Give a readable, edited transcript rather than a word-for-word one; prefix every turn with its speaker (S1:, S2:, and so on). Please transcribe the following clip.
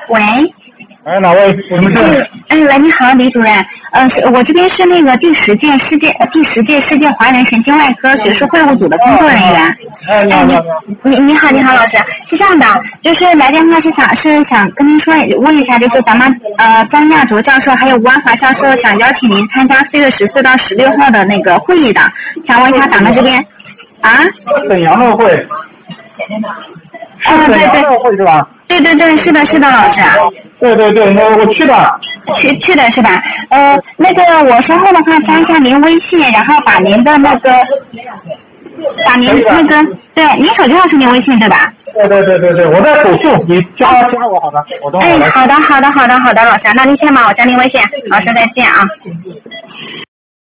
S1: 喂。
S2: 哎，哪位？我们是。
S1: 喂，你好，李主任。我这边是那个第十届世界华人神经外科学术会务组的工作人员。你好，老师。是这样的，就是来电话是想跟您问一下，就是咱们张亚洲教授还有吴安华教授想邀请您参加4月14到16号的那个会议的，想问一下咱们这边啊。
S2: 沈阳的会。沈阳的会是吧？
S1: 对，是的，老师。
S2: 对，那我去的。
S1: 去的是吧？那个我稍后的话加一下您微信，然后把您的那个，对，您手机上是您微信对吧？
S2: 对，我在手速，你加我好的，我等会儿。
S1: 好的，老师，那您先忙，我加您微信，老师再见啊。